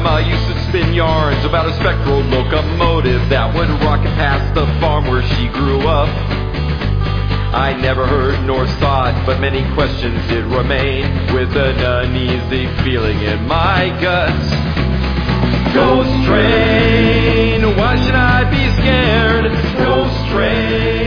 Grandma used to spin yarns about a spectral locomotive that would rocket past the farm where she grew up. I never heard nor saw it, but many questions did remain, with an uneasy feeling in my guts. Ghost train, why should I be scared? Ghost train.